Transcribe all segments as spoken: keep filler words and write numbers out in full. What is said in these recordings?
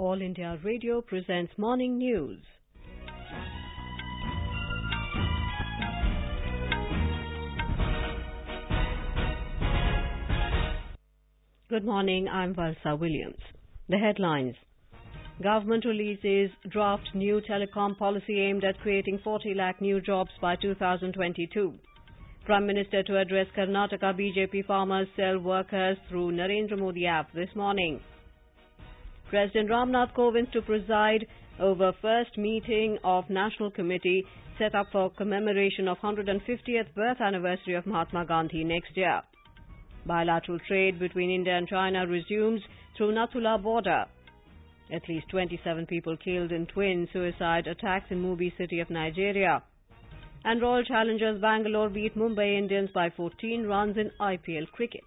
All India Radio presents Morning News. Good morning, I'm Valsa Williams. The headlines. Government releases draft new telecom policy aimed at creating forty lakh new jobs by two thousand twenty-two. Prime Minister to address Karnataka B J P farmers cell workers through Narendra Modi app this morning. President Ramnath Kovind to preside over first meeting of National Committee set up for commemoration of one hundred fiftieth birth anniversary of Mahatma Gandhi next year. Bilateral trade between India and China resumes through Nathula border. At least twenty-seven people killed in twin suicide attacks in Mubi city of Nigeria. And Royal Challengers Bangalore beat Mumbai Indians by fourteen runs in I P L cricket.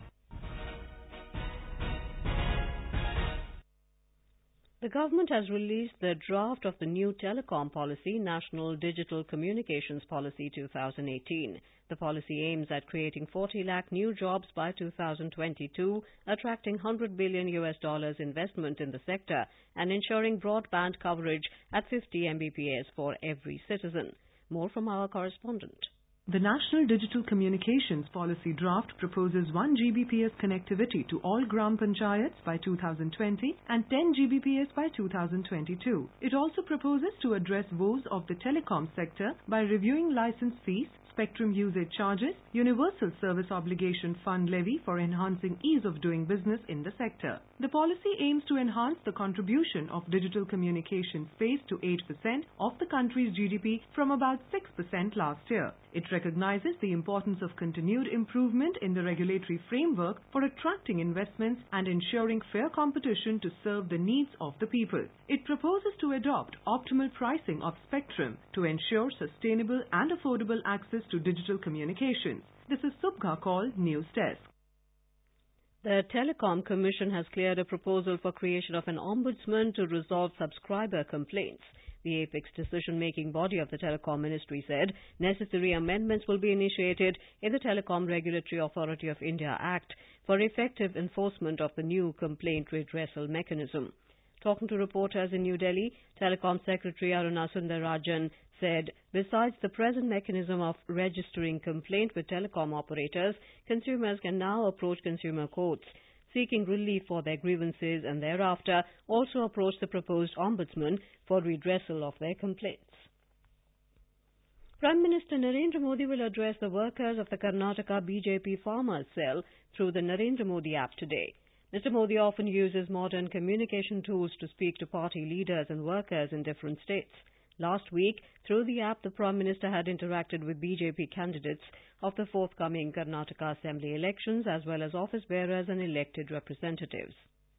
The government has released the draft of the new telecom policy, National Digital Communications Policy two thousand eighteen. The policy aims at creating forty lakh new jobs by two thousand twenty-two, attracting one hundred billion U S dollars investment in the sector and ensuring broadband coverage at fifty megabits per second for every citizen. More from our correspondent. The National Digital Communications Policy draft proposes one gigabits per second connectivity to all Gram Panchayats by two thousand twenty and ten gigabits per second by two thousand twenty-two. It also proposes to address woes of the telecom sector by reviewing license fees, spectrum usage charges, Universal Service Obligation Fund levy for enhancing ease of doing business in the sector. The policy aims to enhance the contribution of digital communication space to eight percent of the country's G D P from about six percent last year. It recognizes the importance of continued improvement in the regulatory framework for attracting investments and ensuring fair competition to serve the needs of the people. It proposes to adopt optimal pricing of spectrum to ensure sustainable and affordable access to digital communications. This is Subha Kaul, News Desk. The Telecom Commission has cleared a proposal for creation of an ombudsman to resolve subscriber complaints. The apex decision-making body of the Telecom Ministry said necessary amendments will be initiated in the Telecom Regulatory Authority of India Act for effective enforcement of the new complaint redressal mechanism. Talking to reporters in New Delhi, Telecom Secretary Aruna Sundararajan said besides the present mechanism of registering complaint with telecom operators, consumers can now approach consumer courts seeking relief for their grievances and thereafter also approach the proposed ombudsman for redressal of their complaints. Prime Minister Narendra Modi will address the workers of the Karnataka B J P farmers cell through the Narendra Modi app today. Mister Modi often uses modern communication tools to speak to party leaders and workers in different states. Last week, through the app, the Prime Minister had interacted with B J P candidates of the forthcoming Karnataka Assembly elections as well as office bearers and elected representatives.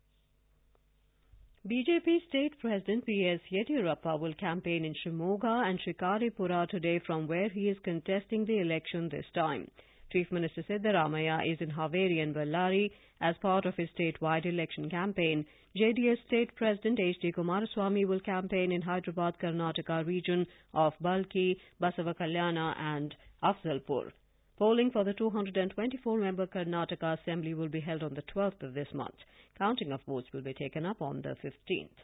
B J P State President P S Yediyurappa will campaign in Shimoga and Shikaripura today from where he is contesting the election this time. Chief Minister Siddaramaiah is in Haveri and Bellary as part of his statewide election campaign. J D S State President H D Kumaraswamy will campaign in Hyderabad, Karnataka region of Balki, Basava Kalyana and Afzalpur. Polling for the two hundred twenty-four member Karnataka Assembly will be held on the twelfth of this month. Counting of votes will be taken up on the fifteenth.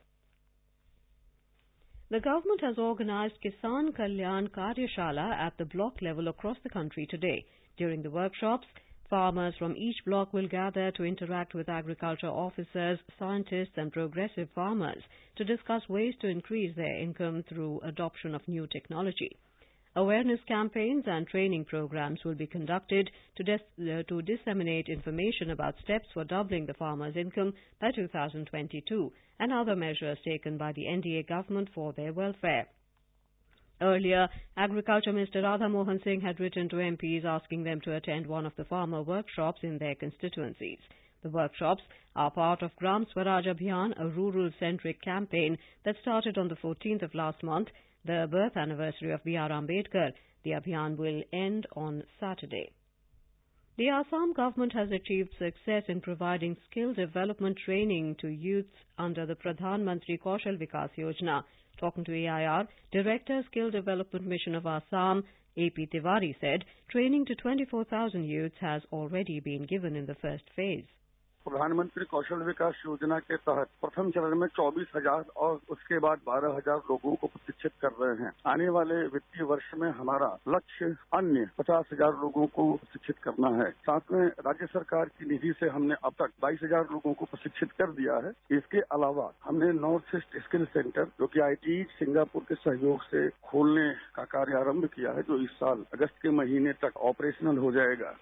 The government has organized Kisan Kalyan Karyashala at the block level across the country today. During the workshops, farmers from each block will gather to interact with agriculture officers, scientists and progressive farmers to discuss ways to increase their income through adoption of new technology. Awareness campaigns and training programs will be conducted to, dis- uh, to disseminate information about steps for doubling the farmers' income by two thousand twenty-two and other measures taken by the N D A government for their welfare. Earlier, Agriculture Minister Radha Mohan Singh had written to M Ps asking them to attend one of the farmer workshops in their constituencies. The workshops are part of Gram Swaraj Abhiyan, a rural-centric campaign that started on the fourteenth of last month, the birth anniversary of B R Ambedkar. The Abhiyan will end on Saturday. The Assam government has achieved success in providing skill development training to youths under the Pradhan Mantri Kaushal Vikas Yojana. Talking to A I R, Director Skill Development Mission of Assam, A P Tiwari said training to twenty-four thousand youths has already been given in the first phase. प्रधानमंत्री कौशल विकास योजना के तहत प्रथम चरण में चौबीस हजार और उसके बाद बारह हजार लोगों को प्रशिक्षित कर रहे हैं। आने वाले वित्तीय वर्ष में हमारा लक्ष्य अन्य पचास हजार लोगों को प्रशिक्षित करना है। साथ में राज्य सरकार की निधि से हमने अब तक बाईस हजार लोगों को प्रशिक्षित कर दिया है। इसके अलावा हमने नॉर्थ ईस्ट स्किल सेंटर जो कि आईटी सिंगापुर के सहयोग से खोलने का कार्य आरंभ किया है, जो इस साल अगस्त के महीने तक ऑपरेशनल हो जाएगा।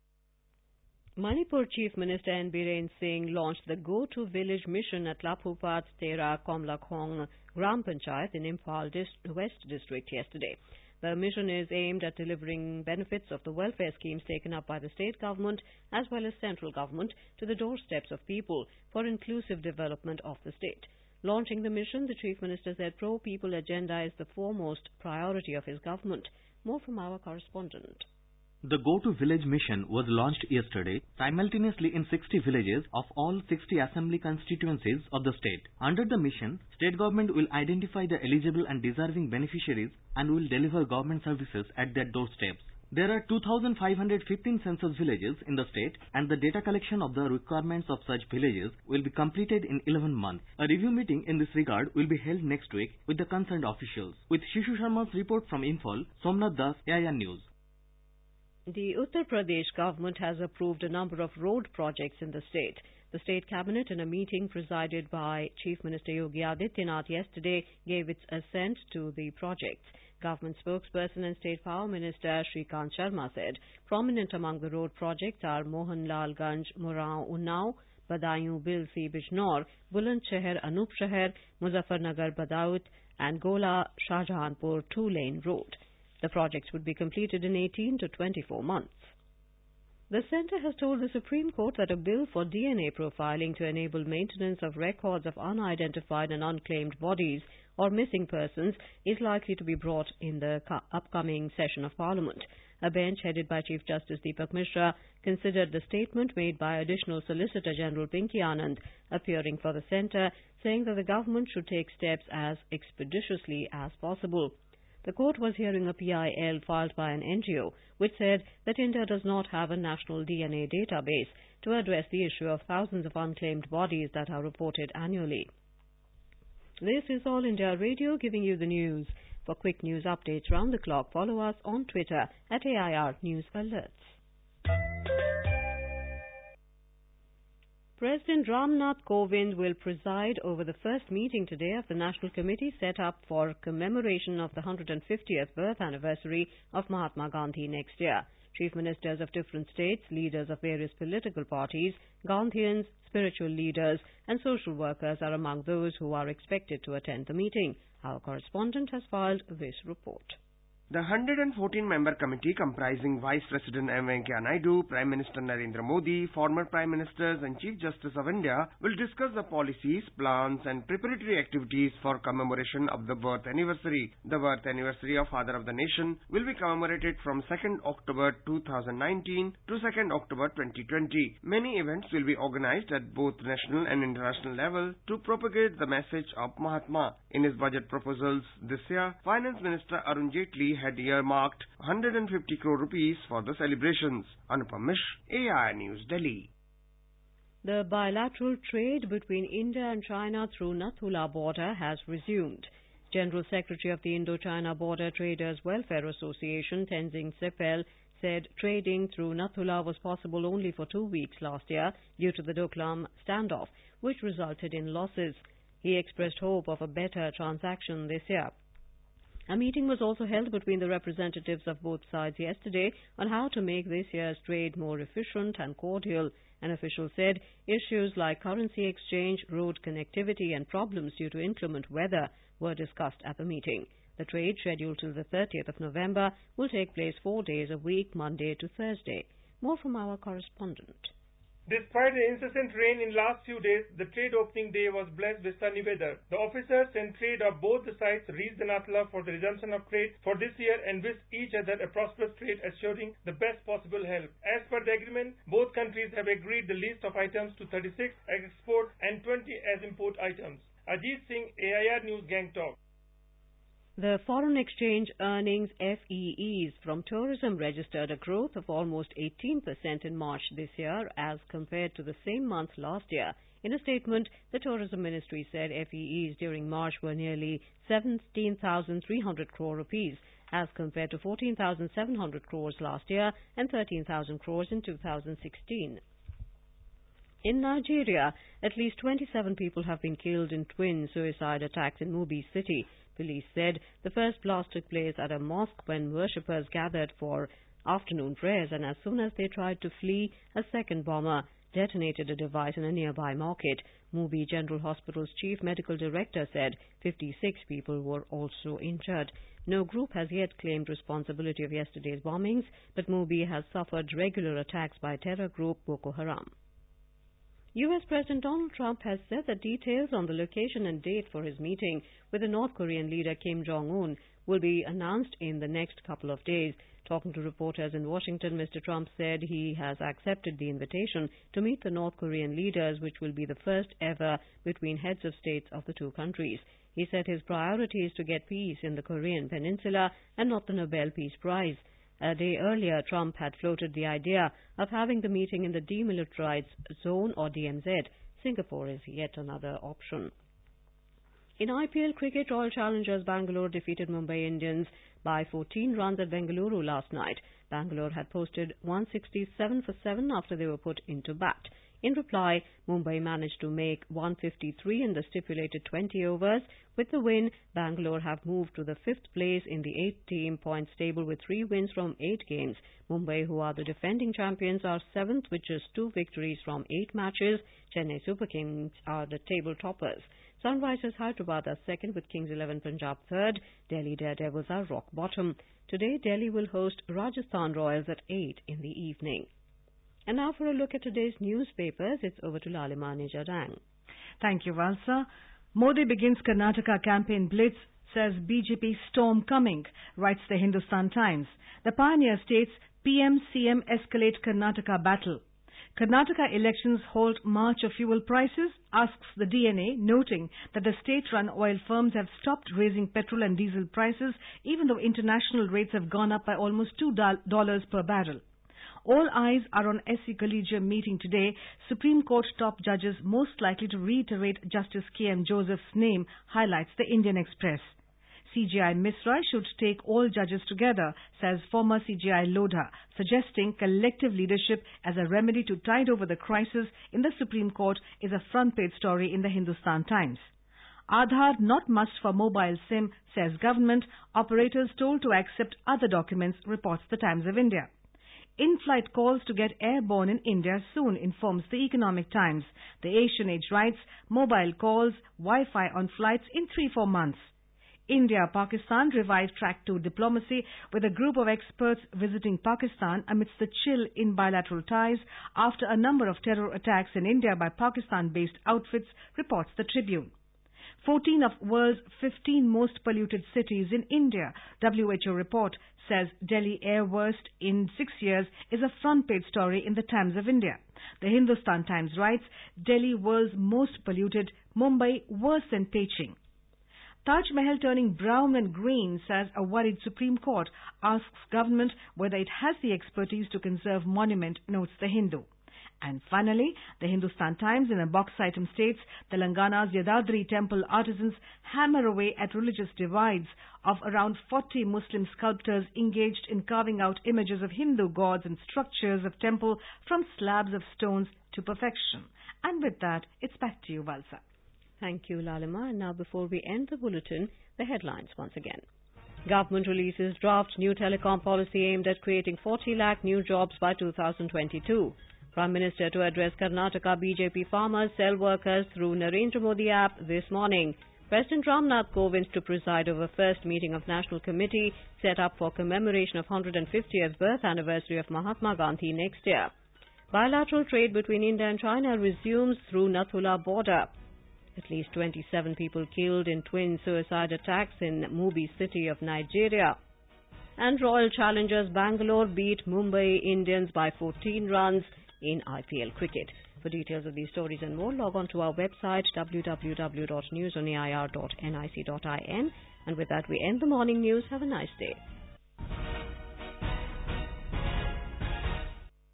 Manipur Chief Minister N. Biren Singh launched the Go to Village mission at Laphupat Tera Komlakhong Gram Panchayat in Imphal Dist- West District yesterday. The mission is aimed at delivering benefits of the welfare schemes taken up by the state government as well as central government to the doorsteps of people for inclusive development of the state. Launching the mission, the Chief Minister said pro-people agenda is the foremost priority of his government. More from our correspondent. The Go to Village mission was launched yesterday, simultaneously in sixty villages of all sixty assembly constituencies of the state. Under the mission, state government will identify the eligible and deserving beneficiaries and will deliver government services at their doorsteps. There are two thousand five hundred fifteen census villages in the state, and the data collection of the requirements of such villages will be completed in eleven months. A review meeting in this regard will be held next week with the concerned officials. With Shishu Sharma's report from Imphal, Somnath Das, A I R News. The Uttar Pradesh government has approved a number of road projects in the state. The state cabinet, in a meeting presided by Chief Minister Yogi Adityanath yesterday, gave its assent to the projects. Government spokesperson and State Power Minister Shrikant Sharma said prominent among the road projects are Mohanlal Ganj Murao Unnao, Badaयूं Bilsi Bijnor, Bulandshahr Anup Shahar, Muzaffarnagar Badaut, and Gola Shahjahanpur two-lane road. The projects would be completed in eighteen to twenty-four months. The centre has told the Supreme Court that a bill for D N A profiling to enable maintenance of records of unidentified and unclaimed bodies or missing persons is likely to be brought in the upcoming session of Parliament. A bench headed by Chief Justice Deepak Mishra considered the statement made by Additional Solicitor General Pinky Anand appearing for the centre, saying that the government should take steps as expeditiously as possible. The court was hearing a P I L filed by an N G O which said that India does not have a national D N A database to address the issue of thousands of unclaimed bodies that are reported annually. This is All India Radio giving you the news. For quick news updates round the clock, follow us on Twitter at A I R News Alerts. President Ramnath Kovind will preside over the first meeting today of the National Committee set up for commemoration of the one hundred fiftieth birth anniversary of Mahatma Gandhi next year. Chief Ministers of different states, leaders of various political parties, Gandhians, spiritual leaders and social workers are among those who are expected to attend the meeting. Our correspondent has filed this report. The one hundred fourteen member committee comprising Vice President M. Venkaiah Naidu, Prime Minister Narendra Modi, former Prime Ministers and Chief Justice of India will discuss the policies, plans and preparatory activities for commemoration of the birth anniversary. The birth anniversary of Father of the Nation will be commemorated from second October two thousand nineteen to second October twenty twenty. Many events will be organized at both national and international level to propagate the message of Mahatma. In his budget proposals this year, Finance Minister Arun Jaitley had earmarked one hundred fifty crore rupees for the celebrations. Anupam Mish, A I R News, Delhi. The bilateral trade between India and China through Nathula border has resumed. General Secretary of the Indo-China Border Traders Welfare Association, Tenzing Sepel, said trading through Nathula was possible only for two weeks last year due to the Doklam standoff, which resulted in losses. He expressed hope of a better transaction this year. A meeting was also held between the representatives of both sides yesterday on how to make this year's trade more efficient and cordial. An official said issues like currency exchange, road connectivity and problems due to inclement weather were discussed at the meeting. The trade, scheduled till the thirtieth of November, will take place four days a week, Monday to Thursday. More from our correspondent. Despite the incessant rain in last few days, the trade opening day was blessed with sunny weather. The officers and trade of both the sides reached the Nathula for the resumption of trade for this year and wished each other a prosperous trade, assuring the best possible help. As per the agreement, both countries have agreed the list of items to thirty-six as export and twenty as import items. Ajit Singh, A I R News, Gangtok. The foreign exchange earnings F E Es from tourism registered a growth of almost eighteen percent in March this year as compared to the same month last year. In a statement, the Tourism Ministry said F E Es during March were nearly seventeen thousand three hundred crore rupees as compared to fourteen thousand seven hundred crores last year and thirteen thousand crores in two thousand sixteen. In Nigeria, at least twenty-seven people have been killed in twin suicide attacks in Mubi city. Police said the first blast took place at a mosque when worshippers gathered for afternoon prayers, and as soon as they tried to flee, a second bomber detonated a device in a nearby market. Mubi General Hospital's chief medical director said fifty-six people were also injured. No group has yet claimed responsibility of yesterday's bombings, but Mubi has suffered regular attacks by terror group Boko Haram. U S President Donald Trump has said that details on the location and date for his meeting with the North Korean leader Kim Jong-un will be announced in the next couple of days. Talking to reporters in Washington, Mister Trump said he has accepted the invitation to meet the North Korean leaders, which will be the first ever between heads of states of the two countries. He said his priority is to get peace in the Korean Peninsula and not the Nobel Peace Prize. A day earlier, Trump had floated the idea of having the meeting in the Demilitarized Zone or D M Z. Singapore is yet another option. In I P L cricket, Royal Challengers Bangalore defeated Mumbai Indians by fourteen runs at Bengaluru last night. Bangalore had posted one sixty-seven for seven after they were put into bat. In reply, Mumbai managed to make one fifty-three in the stipulated twenty overs. With the win, Bangalore have moved to the fifth place in the eight-team points table with three wins from eight games. Mumbai, who are the defending champions, are seventh with just two victories from eight matches. Chennai Super Kings are the table toppers. Sunrisers Hyderabad are second with Kings eleven Punjab third. Delhi Daredevils are rock bottom. Today, Delhi will host Rajasthan Royals at eight in the evening. And now for a look at today's newspapers, it's over to Lalima Nijadang. Thank you, Valsa. Modi begins Karnataka campaign blitz, says B J P storm coming, writes the Hindustan Times. The pioneer states P M C M escalate Karnataka battle. Karnataka elections halt march of fuel prices, asks the D N A, noting that the state-run oil firms have stopped raising petrol and diesel prices, even though international rates have gone up by almost two dollars per barrel. All eyes are on S C Collegium meeting today. Supreme Court top judges most likely to reiterate Justice K M Joseph's name, highlights the Indian Express. C J I Misra should take all judges together, says former C J I Lodha, suggesting collective leadership as a remedy to tide over the crisis in the Supreme Court is a front-page story in the Hindustan Times. Aadhaar not must for mobile SIM, says government. Operators told to accept other documents, reports the Times of India. In-flight calls to get airborne in India soon, informs the Economic Times. The Asian Age writes, mobile calls, Wi-Fi on flights in three, four months. India-Pakistan revived track two diplomacy with a group of experts visiting Pakistan amidst the chill in bilateral ties after a number of terror attacks in India by Pakistan-based outfits, reports the Tribune. fourteen of world's fifteen most polluted cities in India, W H O report says Delhi air worst in six years is a front-page story in the Times of India. The Hindustan Times writes, Delhi world's most polluted, Mumbai worse than Beijing. Taj Mahal turning brown and green, says a worried Supreme Court, asks government whether it has the expertise to conserve monument, notes the Hindu. And finally, the Hindustan Times in a box item states, Telangana's Yadadri temple artisans hammer away at religious divides of around forty Muslim sculptors engaged in carving out images of Hindu gods and structures of temple from slabs of stones to perfection. And with that, it's back to you, Valsa. Thank you, Lalima. And now before we end the bulletin, the headlines once again. Government releases draft new telecom policy aimed at creating forty lakh new jobs by two thousand twenty-two. Prime Minister to address Karnataka B J P farmers, cell workers through Narendra Modi app this morning. President Ramnath Kovind to preside over first meeting of National Committee set up for commemoration of one hundred fiftieth birth anniversary of Mahatma Gandhi next year. Bilateral trade between India and China resumes through Nathula border. At least twenty-seven people killed in twin suicide attacks in Mubi city of Nigeria. And Royal Challengers Bangalore beat Mumbai Indians by fourteen runs in I P L cricket. For details of these stories and more, log on to our website w w w dot news on a i r dot n i c dot i n. And with that, we end the morning news. Have a nice day.